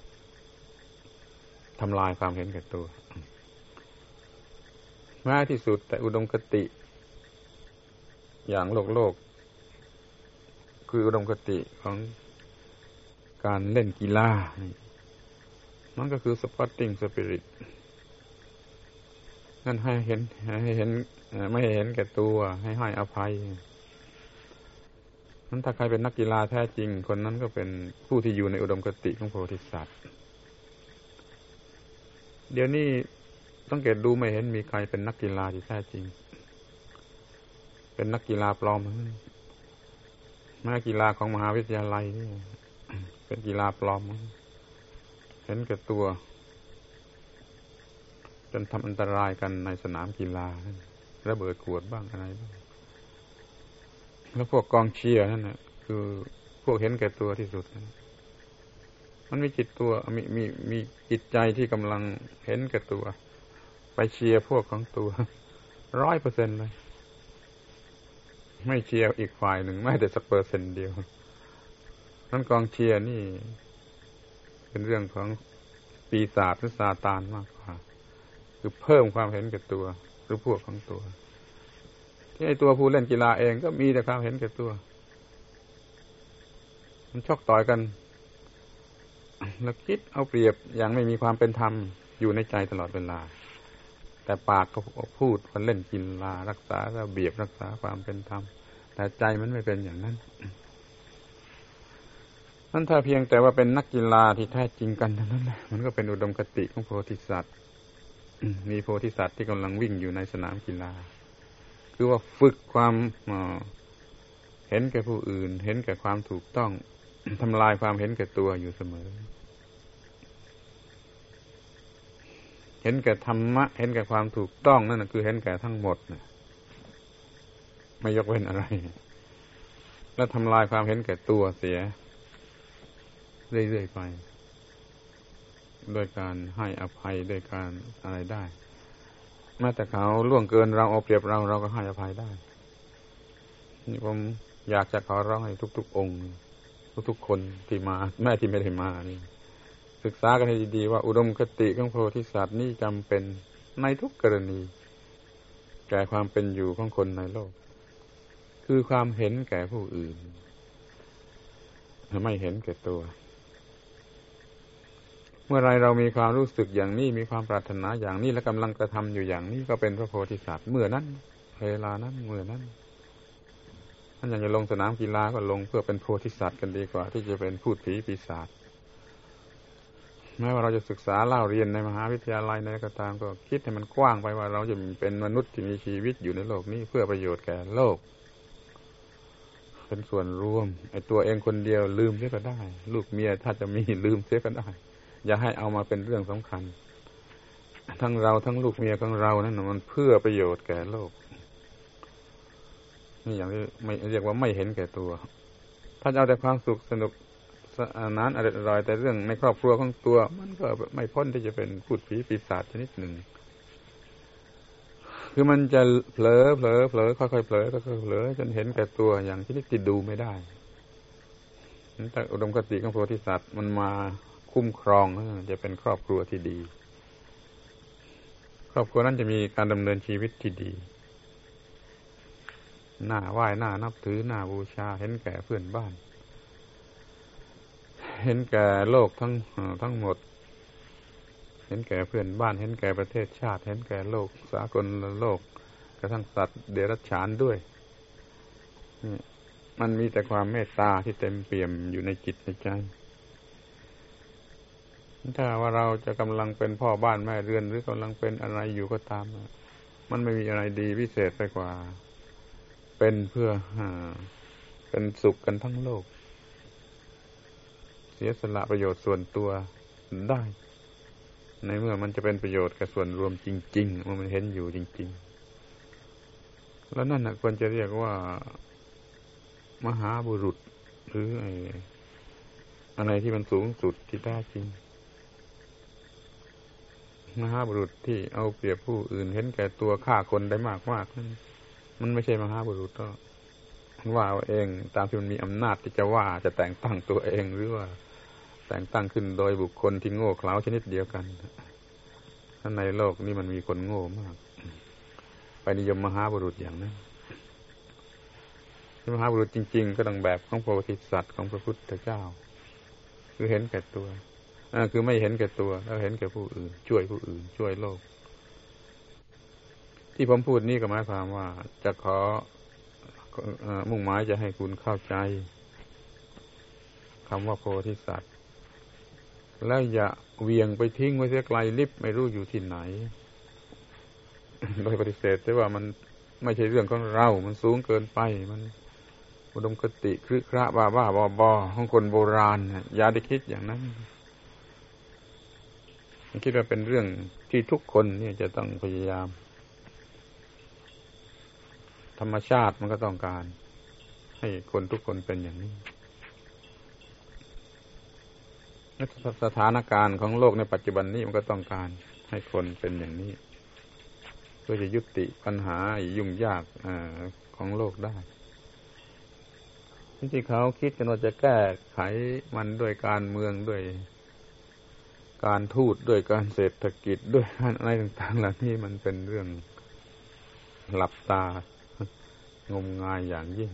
ทำลายความเห็นแก่ตัวง่ายที่สุดแต่อุดมคติอย่างโลกโลกคืออุดมคติของการเล่นกีฬามันก็คือ sporting spirit นั่นให้เห็นให้เห็นไม่ให้เห็นแก่ตัวให้ให้อภัยนั้นถ้าใครเป็นนักกีฬาแท้จริงคนนั้นก็เป็นผู้ที่อยู่ในอุดมคติของโพธิสัตว์เดี๋ยวนี้สังเกตดูไม่เห็นมีใครเป็นนักกีฬาที่แท้จริงเป็นนักกีฬาปลอมแม้กีฬาของมหาวิทยาลัยนี่เป็นกีฬาปลอมเห็นแก่ตัวจนทำอันตรายกันในสนามกีฬาระเบิดขวดบ้างอะไรบ้างแล้วพวกกองเชียร์นั่นน่ะคือพวกเห็นแก่ตัวที่สุดมันมีจิตตัวมีมีมีจิตใจที่กำลังเห็นแก่ตัวไปเชียร์พวกของตัวร้อยเปอร์เซ็นต์เลยไม่เชียร์อีกฝ่ายหนึ่งไม่แต่สักเปอร์เซ็นต์เดียวนั้นกองเชียร์นี่เป็นเรื่องของปีศาจหรือซาตานมากกว่าคือเพิ่มความเห็นแก่ตัวหรือพวกของตัวที่ไอ้ตัวผู้เล่นกีฬาเองก็มีแต่ความเห็นแก่ตัวมันชกต่อยกันแล้วคิดเอาเปรียบอย่างไม่มีความเป็นธรรมอยู่ในใจตลอดเวลาแต่ปากก็พูดว่าเล่นกีฬารักษาระเบียบรักษาความเป็นธรรมแต่ใจมันไม่เป็นอย่างนั้นนั่นถ้าเพียงแต่ว่าเป็นนักกีฬาที่แท้จริงกันเท่านั้นนะมันก็เป็นอุดมคติของโพธิสัตว์มีโพธิสัตว์ที่กำลังวิ่งอยู่ในสนามกีฬาคือว่าฝึกความเห็นแก่ผู้อื่นเห็นแก่ความถูกต้องทำลายความเห็นแก่ตัวอยู่เสมอเห็นแก่ธรรมะเห็นแก่ความถูกต้องนั่นคือเห็นแก่ทั้งหมดนะไม่ยกเว้นอะไรแล้วทำลายความเห็นแก่ตัวเสียเรื่อยๆไปด้วยการให้อภัยด้วยการอะไรได้แม้แต่เขาล่วงเกินเราเอาเปรียบเราเราก็ให้อภัยได้นี่ผมอยากจะขอร้องให้ทุกๆองค์ทุกๆคนที่มาแม้ที่ไม่ได้มานี่ศึกษากันให้ดีๆว่าอุดมคติของโพธิสัตว์นี่จำเป็นในทุกกรณีแก่ความเป็นอยู่ของคนในโลกคือความเห็นแก่ผู้อื่นไม่เห็นแก่ตัวเมื่อไรเรามีความรู้สึกอย่างนี้มีความปรารถนาอย่างนี้และกำลังกระทำอยู่อย่างนี้ก็เป็นพระโพธิสัตว์เมื่อนั้นเวลานั้นเมื่อนั้นท่านอยากจะลงสนามกีฬาก็ลงเพื่อเป็นโพธิสัตว์กันดีกว่าที่จะเป็นพูดผีปีศาจแม้ว่าเราจะศึกษาเล่าเรียนในมหาวิทยาลัยในก็ตามก็คิดให้มันกว้างไปว่าเราจะเป็นมนุษย์ที่มีชีวิตอยู่ในโลกนี้เพื่อประโยชน์แก่โลกเป็นส่วนรวมไอ้ตัวเองคนเดียวลืมเสียก็ได้ลูกเมียถ้าจะมีลืมเสียก็ได้อย่าให้เอามาเป็นเรื่องสำคัญทั้งเราทั้งลูกเมียของเรานั่นมันเพื่อประโยชน์แก่โลกนี่อย่างที่ไม่เรียกว่าไม่เห็นแก่ตัวถ้าเอาแต่ความสุขสนุกสนานอร่อยแต่เรื่องในครอบครัวของตัวมันก็ไม่พ้นที่จะเป็นพูดผีปีศาจชนิดหนึ่งคือมันจะเผลอเผลอเผลอค่อยๆเผลอค่อยๆเผลอจนเห็นแก่ตัวอย่างที่ที่ดูไม่ได้แต่อุดมคติของโพธิสัตว์มันมาคุ้มครองจะเป็นครอบครัวที่ดีครอบครัวนั้นจะมีการดำเนินชีวิตที่ดีหน้าไหว้หน้านับถือหน้าบูชาเห็นแก่เพื่อนบ้านเห็นแก่โลกทั้งทั้งหมดเห็นแก่เพื่อนบ้านเห็นแก่ประเทศชาติเห็นแก่โลกสากลโลกกระทั่งสัตว์เดรัจฉานด้วยมันมีแต่ความเมตตาที่เต็มเปี่ยมอยู่ในจิตในใจถ้าว่าเราจะกำลังเป็นพ่อบ้านแม่เรือนหรือกำลังเป็นอะไรอยู่ก็ตามมันไม่มีอะไรดีพิเศษไปกว่าเป็นเพื่อเป็นสุขกันทั้งโลกเสียสละประโยชน์ส่วนตัวได้ในเมื่อมันจะเป็นประโยชน์กับส่วนรวมจริงๆมันเห็นอยู่จริงๆแล้วนั่นน่ะควรจะเรียกว่ามหาบุรุษหรือไอ้อะไรที่มันสูงสุดที่แท้จริงมหาบุรุษที่เอาเปรียบผู้อื่นเห็นแก่ตัวฆ่าคนได้มากๆนั่นมันไม่ใช่มหาบุรุษหรอกมันว่าเอาเองตามที่มันมีอำนาจที่จะว่าจะแต่งตั้งตัวเองหรือว่าแต่งตั้งขึ้นโดยบุคคลที่โง่เขลาชนิดเดียวกันถ้าในโลกนี้มันมีคนโง่มากไปนิยมมหาบุรุษอย่างนั้นที่มหาบุรุษจริงๆก็ต้องแบบของโพธิสัตว์ของพระพุทธเจ้าคือเห็นแก่ตัวคือไม่เห็นแก่ตัวแล้วเห็นแก่ผู้อื่นช่วยผู้อื่นช่วยโลกที่ผมพูดนี่ก็หมายความว่าจะขอมุ่งหมายจะให้คุณเข้าใจคำว่าโพธิสัตว์แล้วอย่าเวียงไปทิ้งไว้เสียไกลลิบไม่รู้อยู่ที่ไหนโดยปฏิเสธแต่ว่ามันไม่ใช่เรื่องของเรามันสูงเกินไปมันอุดมคติครึกคระบ้าบ้าบอบอของคนโบราณอย่าได้คิดอย่างนั้นคิดว่าเป็นเรื่องที่ทุกคนเนี่ยจะต้องพยายามธรรมชาติมันก็ต้องการให้คนทุกคนเป็นอย่างนี้สถานการณ์ของโลกในปัจจุบันนี้มันก็ต้องการให้คนเป็นอย่างนี้เพื่อจะยุติปัญหายุ่งยากของโลกได้ที่เขาคิดกันว่าจะแก้ไขมันด้วยการเมืองด้วยการทูตด้วยการเศรษฐกิจด้วยการอะไรต่างๆเหล่านี้มันเป็นเรื่องหลับตางมงายอย่างยิ่ง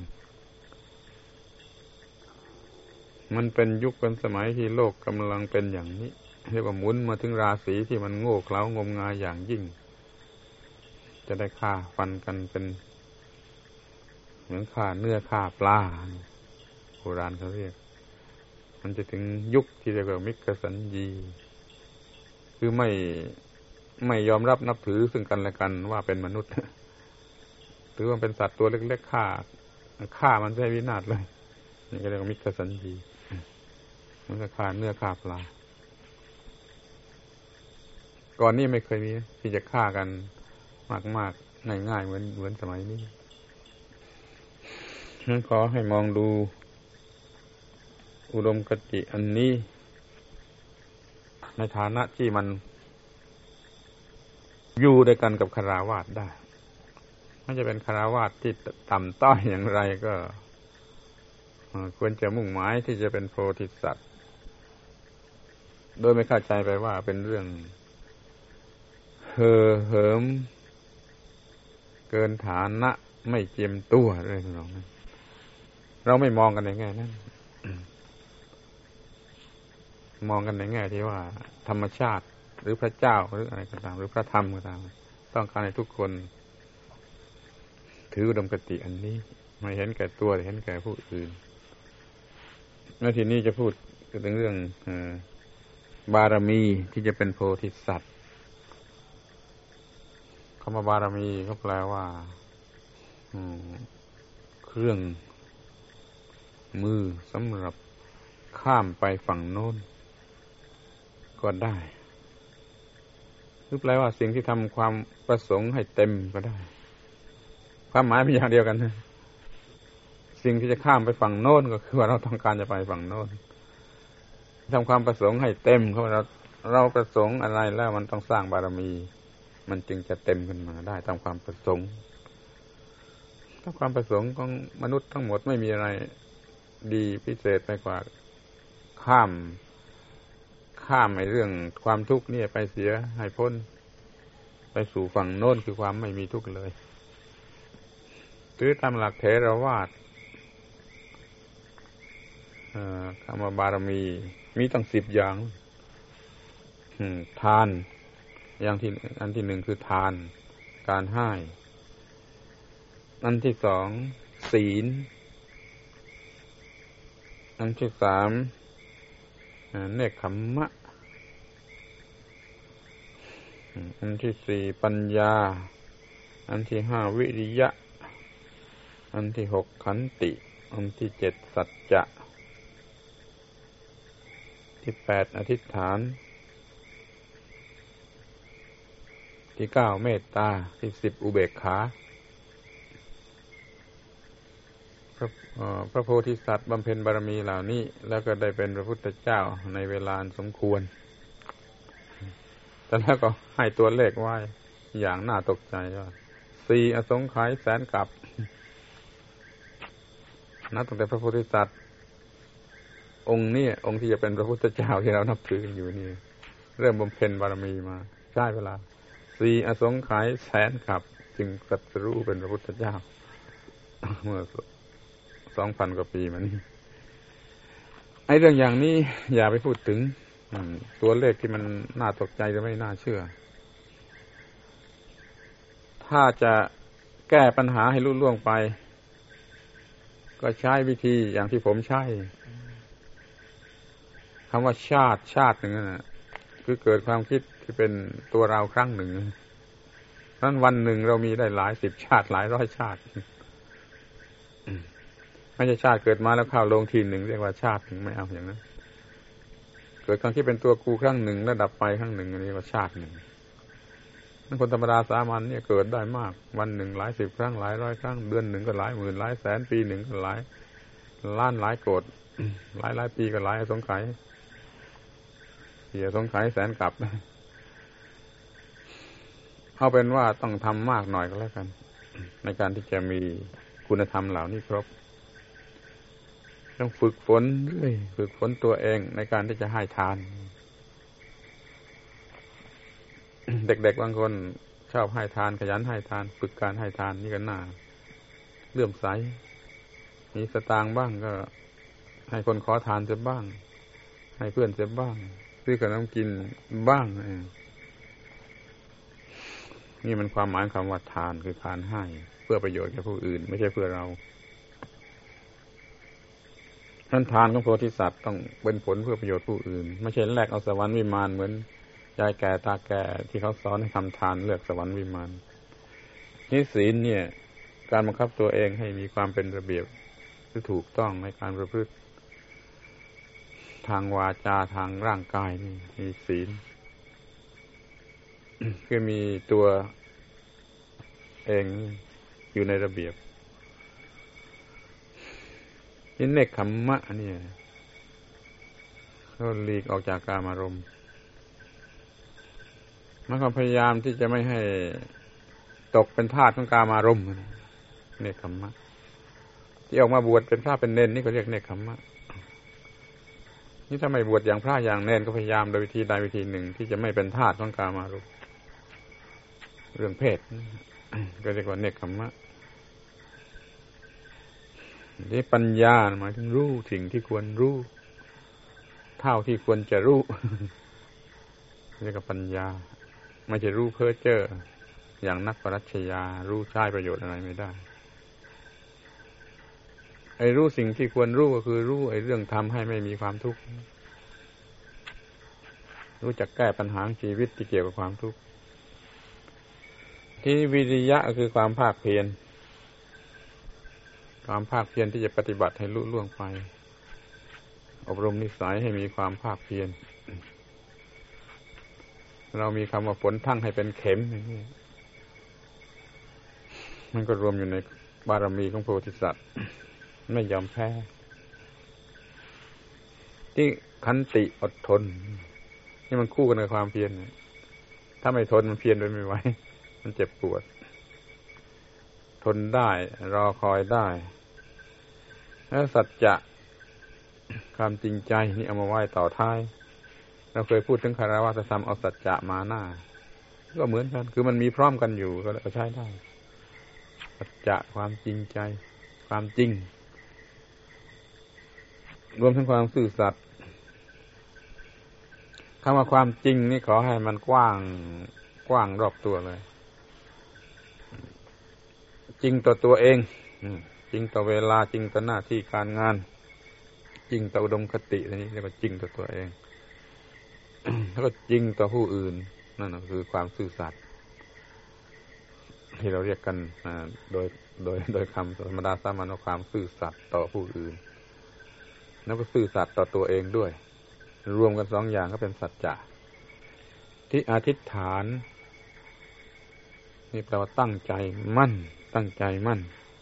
มันเป็นยุคเป็นสมัยที่โลกกำลังเป็นอย่างนี้เรียกว่าหมุนมาถึงราศีที่มันโง่เขลางมงายอย่างยิ่งจะได้ฆ่าฟันกันเป็นเหมือนฆ่าเนื้อฆ่าปลาโบราณเขาเรียกมันจะถึงยุคที่เรียกว่ามิกสัญญีคือไม่ไม่ยอมรับนับถือซึ่งกันและกันว่าเป็นมนุษย์ถือว่าเป็นสัตว์ตัวเล็กๆฆ่าฆ่ามันใช้วินาศเลยนี่ก็เรียกว่ามิกสัญญีมันก็ฆ่าเนื้อฆ่าปลาก่อนนี้ไม่เคยมีที่จะฆ่ากันมากๆง่ายๆเหมือนเหมือนสมัยนี้ฉันขอให้มองดูอุดมคติอันนี้ในฐานะที่มันอยู่ด้วยกันกับคฤหัสถ์ได้ไม่จะเป็นคฤหัสถ์ที่ต่ำต้อยอย่างไรก็ควรจะมุ่งหมายที่จะเป็นโพธิสัตว์โดยไม่เข้าใจไปว่าเป็นเรื่องเห่อเหิมเกินฐานะไม่เจียมตัวอะไรทั้งนั้นเราไม่มองกันในแง่นั้นมองกันในแง่ที่ว่าธรรมชาติหรือพระเจ้าหรืออะไรก็ตามหรือพระธรรมก็ตามต้องการให้ทุกคนถืออุดมคติอันนี้ไม่เห็นแก่ตัวแต่เห็นแก่ผู้อื่นแล้วทีนี้จะพูดถึงเรื่องบารมีที่จะเป็นโพธิสัตว์คำว่าบารมีก็แปลว่าเครื่องมือสำหรับข้ามไปฝั่งโน้นก็ได้หรือแปลว่าสิ่งที่ทำความประสงค์ให้เต็มก็ได้ความหมายเป็นอย่างเดียวกันนะสิ่งที่จะข้ามไปฝั่งโน้นก็คือว่าเราต้องการจะไปฝั่งโน้นทำความประสงค์ให้เต็มเพราะเราเราประสงค์อะไรแล้วมันต้องสร้างบารมีมันจึงจะเต็มขึ้นมาได้ตามความประสงค์ตามความประสงค์ของมนุษย์ทั้งหมดไม่มีอะไรดีพิเศษไปกว่าข้ามข้ามไอ้เรื่องความทุกข์นี่ไปเสียให้พ้นไปสู่ฝั่งโน้นคือความไม่มีทุกข์เลยถือตามหลักเถรวาทคำว่าบารมีมีตั้งสิบอย่างทานอย่างที่อันที่หนึ่งคือทานการให้อันที่สองศีลอันที่สามเนกขัมมะอันที่สี่ปัญญาอันที่ห้าวิริยะอันที่หกขันติอันที่เจ็ดสัจจะที่แปดอธิษฐานที่เก้าเมตตาที่สิบอุเบกขาพระ, พระโพธิสัตว์บำเพ็ญบารมีเหล่านี้แล้วก็ได้เป็นพระพุทธเจ้าในเวลาสมควรแต่แล้วก็ให้ตัวเลขไว้อย่างน่าตกใจว่าสี่อสงไขยแสนกับนับตั้งแต่พระโพธิสัตว์องค์นี้องค์ที่จะเป็นพระพุทธเจ้าที่เรานับถืออยู่นี่เริ่มบำเพ็ญบารมีมาใช้เวลาสี่อสงไขยแสนกับจึงตรัสรู้เป็นพระพุทธเจ้าเมื่อสองพันกว่าปีมานี้ไอ้เรื่องอย่างนี้อย่าไปพูดถึงตัวเลขที่มันน่าตกใจหรือไม่น่าเชื่อถ้าจะแก้ปัญหาให้ลุล่วงไปก็ใช้วิธีอย่างที่ผมใช้คำว่าชาติชาติหนึ่งนั่นนะคือเกิดความคิดที่เป็นตัวเราครั้งหนึ่งนั้นวันหนึ่งเรามีได้หลายสิบชาติหลายร้อยชาติไม่ใช่ชาติเกิดมาแล้วเข้าลงทีหนึ่งเรียกว่าชาติถึงไม่เอาอย่างนั้นเกิดความคิดเป็นตัวกูครั้งหนึ่งแล้วดับไปครั้งหนึ่งอันนี้ว่าชาติหนึ่งนั่นคนธรรมดาสามัญเนี่ยเกิดได้มากวันหนึ่งหลายสิบครั้งหลายร้อยครั้งเดือนหนึ่งก็หลายหมื่นหลายแสนปีหนึ่งก็หลายล้านหลายโกรธหลายหลายปีก็หลายสงไขยเสียสงไขยแสนกลับเอาเป็นว่าต้องทำมากหน่อยก็แล้วกันในการที่จะมีคุณธรรมเหล่านี้ครบต้องฝึกฝนเรื่อยฝึกฝนตัวเองในการที่จะให้ทานเด็กๆบางคนชอบให้ทานขยันให้ทานฝึกการให้ทานนี่ก็น่าเลื่อมใสมีสตางค์บ้างก็ให้คนขอทานเสียบ้างให้เพื่อนเสียบ้างซื้อขนมกินบ้างนี่มันความหมายคำว่าทานคือการให้เพื่อประโยชน์แก่ผู้อื่นไม่ใช่เพื่อเราท่านทานของโพธิสัตว์ต้องเป็นผลเพื่อประโยชน์ผู้อื่นไม่ใช่แลกเอาสวรรค์วิมานเหมือนยายแก่ตาแก่ที่เขาสอนให้ทำทานเลือกสวรรค์วิมานนี่ศีลเนี่ยการบังคับตัวเองให้มีความเป็นระเบียบที่ถูกต้องในการประพฤติทางวาจาทางร่างกายนี่มีศีล คือมีตัวเองอยู่ในระเบียบนี่เนกขัมมะเนี่ยเขาหลีกออกจากกามารมณ์มันก็พยายามที่จะไม่ให้ตกเป็นทาสของกามารมณ์เนกขัมมะที่ออกมาบวชเป็นพระเป็นเณรนี่ก็เรียกเนกขัมมะนี่ถ้าไม่บวชอย่างพระอย่างเณรก็พยายามโดยวิธีใดวิธีหนึ่งที่จะไม่เป็นทาสของกามารมณ์เรื่องเพศก็เรียกว่าเนกขัมมะนี่ปัญญาหมายถึงรู้สิ่งที่ควรรู้เท่าที่ควรจะรู้เรียกว่าปัญญาไม่ใช่รู้เพ้อเจ้ออย่างนักปรัชญารู้ใช้ประโยชน์อะไรไม่ได้ไอ้รู้สิ่งที่ควรรู้ก็คือรู้ไอ้เรื่องทำให้ไม่มีความทุกข์รู้จักแก้ปัญหาชีวิตที่เกี่ยวกับความทุกข์ที่วิริยะก็คือความภาคเพียรความภาคเพียรที่จะปฏิบัติให้ลุล่วงไปอบรมนิสัยให้มีความภาคเพียรเรามีคำว่าฝนทั่งให้เป็นเข็มอย่างนี้มันก็รวมอยู่ในบารมีของโพธิสัตว์ไม่ยอมแพ้ที่ขันติอดทนนี่มันคู่กันกับความเพียรถ้าไม่ทนมันเพียรโดยไม่ไหวมันเจ็บปวดทนได้รอคอยได้แล้วสัจจะความจริงใจนี่เอามาไว้ต่อท้ายเราเคยพูดถึงคารวะธรรมเอาสัจจะมาหน้าก็เหมือนกันคือมันมีพร้อมกันอยู่ก็ใช้ได้สัจจะความจริงใจความจริงรวมทั้งความซื่อสัตย์คำว่าความจริงนี่ขอให้มันกว้างกว้างรอบตัวเลยจริงต่อตัวเองจริงต่อเวลาจริงต่อหน้าที่การงานจริงต่ออุดมคตินี่เรียกว่าจริงต่อตัวเอง แล้วก็จริงต่อผู้อื่นนั่นคือความซื่อสัตย์ที่เราเรียกกันโดยโดยโดยคำธรรมดาสามัญว่าความซื่อสัตย์ต่อผู้อื่นแล้วก็ซื่อสัตย์ต่อตัวเองด้วยรวมกันสองอย่างก็เป็นสัจจะที่อธิษฐานนี่แปลว่าตั้งใจมั่นตั้งใจมั่น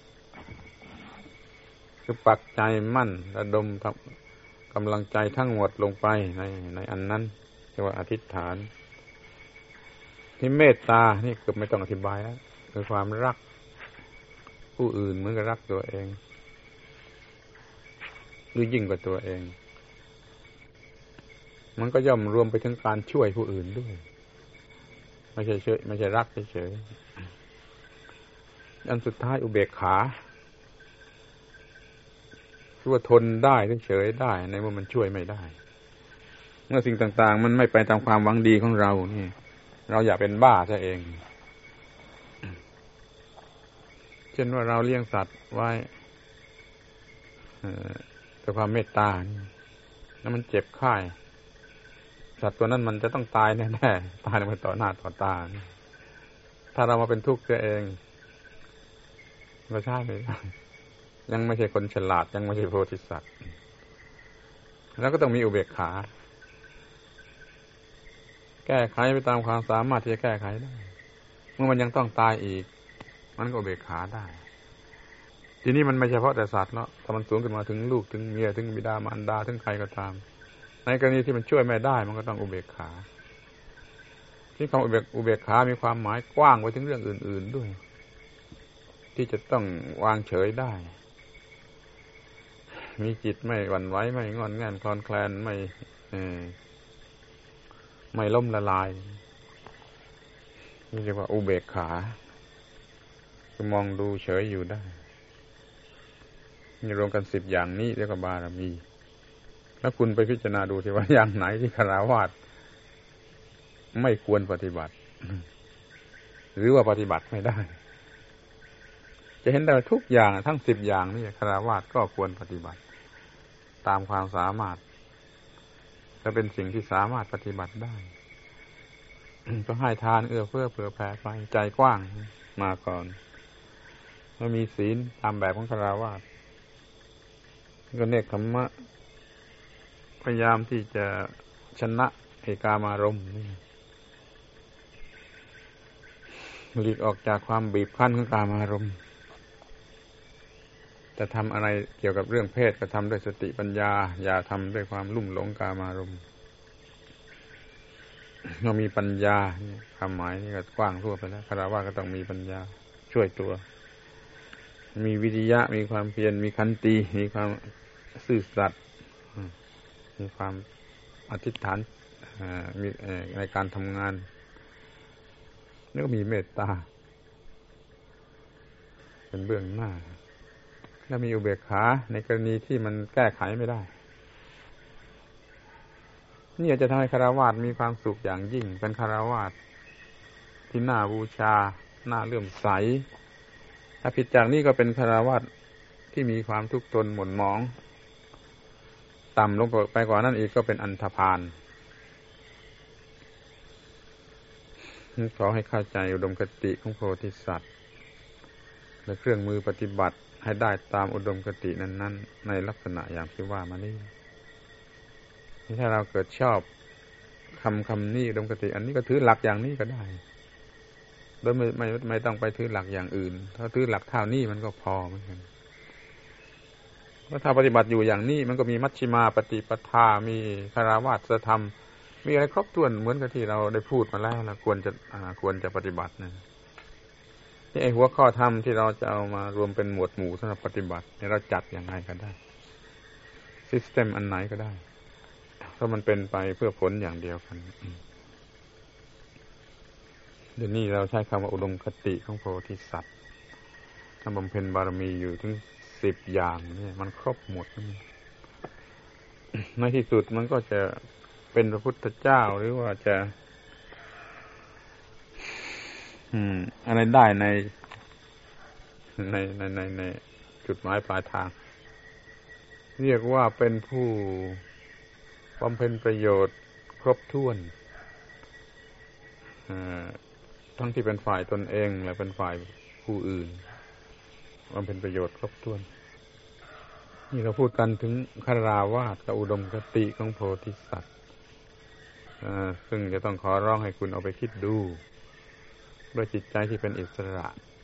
คือปักใจมั่นระดมกำลังใจทั้งหมดลงไปในในอันนั้นเรียกว่าอธิษฐานที่เมตตานี่เกือบไม่ต้องอธิบายแล้วคือความรักผู้อื่นเหมือนกับรักตัวเองหรือยิ่งกว่าตัวเองมันก็ย่อมรวมไปถึงการช่วยผู้อื่นด้วยไม่ใช่ช่วยไม่ใช่รักเฉยๆอันสุดท้ายอุเบกขาคือว่าทนได้เฉยๆได้ในเมื่อมันช่วยไม่ได้เมื่อสิ่งต่างๆมันไม่ไปตามความหวังดีของเรานี่เราอย่าเป็นบ้าซะเองเช่นว่าเราเลี้ยงสัตว์ไว้ด้วยความเมตตาแล้วมันเจ็บไข้สัตว์ตัวนั้นมันจะต้องตายแน่ๆตายมาต่อหน้าต่อตาถ้าเรามาเป็นทุกข์เองไม่ใช่ไม่ได้ยังไม่ใช่คนฉลาดยังไม่ใช่โพธิสัตว์แล้วก็ต้องมีอุเบกขาแก้ไขไปตามความสามารถที่จะแก้ไขได้เมื่อมันยังต้องตายอีกมันก็อุเบกขาได้ทีนี้มันไม่เฉพาะแต่สัตว์แล้วถ้ามันสูงขึ้นมาถึงลูกถึงเมียถึงบิดามารดาถึงใครก็ตามในกรณีที่มันช่วยไม่ได้มันก็ต้องอุเบกขาที่คำอุเบกอุเบกขามีความหมายกว้างไปถึงเรื่องอื่นๆด้วยที่จะต้องวางเฉยได้มีจิตไม่หวั่นไหวไม่งอนแง่นคลอนแคลนไม่ไม่ล้มละลายนี่เรียกว่าอุเบกขาคือมองดูเฉยอยู่ได้นี่รวมกันสิบอย่างนี้เรียกว่าบารมีแล้วคุณไปพิจารณาดูสิว่าอย่างไหนที่ฆราวาสไม่ควรปฏิบัติหรือว่าปฏิบัติไม่ได้จะเห็นได้ทุกอย่างทั้งสิบอย่างนี่ฆราวาสก็ควรปฏิบัติตามความสามารถและเป็นสิ่งที่สามารถปฏิบัติได้ ก็ให้ทานเอื้อเฟื้อเผื่อแผ่ไปใจกว้างมาก่อนแล้วมีศีลตามแบบของฆราวาสก็เนกขัมมะพยายามที่จะชนะไอ้กามารมณ์หลีกออกจากความบีบคั้นของกามารมณ์จะทำอะไรเกี่ยวกับเรื่องเพศก็ทำด้วยสติปัญญาอย่าทำด้วยความลุ่มหลงกามารมณ์เรามีปัญญาความหมายนี่ก็กว้างทั่วไปแล้วฆราวาสก็ต้องมีปัญญาช่วยตัวมีวิริยะมีความเพียรมีขันติมีความซื่อสัตย์มีความอธิษฐานมีในการทำงานแล้วก็มีเมตตาเป็นเบื้องหน้าแล้วมีอุเบกขาในกรณีที่มันแก้ไขไม่ได้นี่จะทำให้ฆราวาสมีความสุขอย่างยิ่งเป็นฆราวาสที่น่าบูชาน่าเลื่อมใสถ้าผิดจากนี้ก็เป็นฆราวาสที่มีความทุกข์ทนหม่นหมองต่ำลงไปกว่านั้นอีกก็เป็นอันธพาลขอให้เข้าใจอุดมคติของโพธิสัตว์และเครื่องมือปฏิบัติให้ได้ตามอุดมคตินั้นๆในลักษณะอย่างที่ว่ามานี้ถ้าเราเกิดชอบคำคำนี้อุดมคติอันนี้ก็ถือหลักอย่างนี้ก็ได้โดยไม่ไม่ไม่ต้องไปถือหลักอย่างอื่นถ้าถือหลักเท่านี้มันก็พอเหมือนกันเพราะถ้าปฏิบัติอยู่อย่างนี้มันก็มีมัชฌิมาปฏิปทามีฆราวาสธรรมมีอะไรครบถ้วนเหมือนกับที่เราได้พูดมาแล้วนะควรจะควรจะปฏิบัตินะที่ไอ้หัวข้อธรรมที่เราจะเอามารวมเป็นหมวดหมู่สำหรับปฏิบัติเนี่ยเราจัดอย่างไรก็ได้ซิสเต็มอันไหนก็ได้เพราะมันเป็นไปเพื่อผลอย่างเดียวกันเดี๋ยวนี้เราใช้คำว่าอุดมคติของโพธิสัตว์ถ้าบำเพ็ญบารมีอยู่ถึงสิบอย่างนี่มันครบหมดในที่สุดมันก็จะเป็นพระพุทธเจ้าหรือว่าจะอืมอะไรได้ในในในในในจุดหมายปลายทางเรียกว่าเป็นผู้บำเพ็ญประโยชน์ครบถ้วนทั้งที่เป็นฝ่ายตนเองและเป็นฝ่ายผู้อื่นบำเพ็ญประโยชน์ครบถ้วนนี่เราพูดกันถึงฆราวาสกับอุดมคติของโพธิสัตว์ซึ่งจะต้องขอร้องให้คุณเอาไปคิดดูด้วยจิตใจที่เป็นอิสระ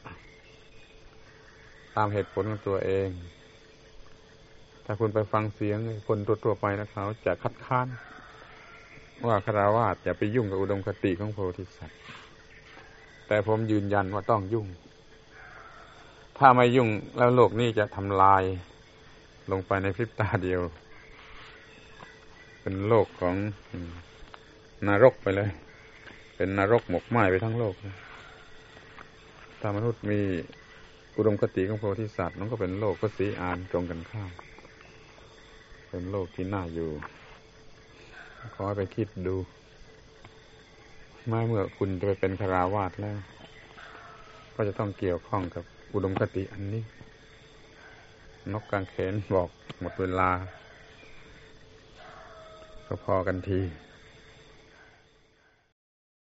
ตามเหตุผลของตัวเองถ้าคุณไปฟังเสียงคนทั่วๆไปนะเขาจะคัดค้านว่าฆราวาสอย่าไปยุ่งกับอุดมคติของโพธิสัตว์แต่ผมยืนยันว่าต้องยุ่งถ้าไม่ยุ่งแล้วโลกนี้จะทำลายลงไปในพริบตาเดียวเป็นโลกของนรกไปเลยเป็นนรกหมกไหม้ไปทั้งโลกถ้ามนุษย์มีอุดมคติของโพธิสัตว์มันก็เป็นโลกก็สีอานตรงกันข้ามเป็นโลกที่น่าอยู่ขอให้ไปคิดดูเมื่อคุณจะไปเป็นฆราวาสแล้วก็จะต้องเกี่ยวข้องกับอุดมคติอันนี้นกกางเขนบอกหมดเวลาก็พอกันที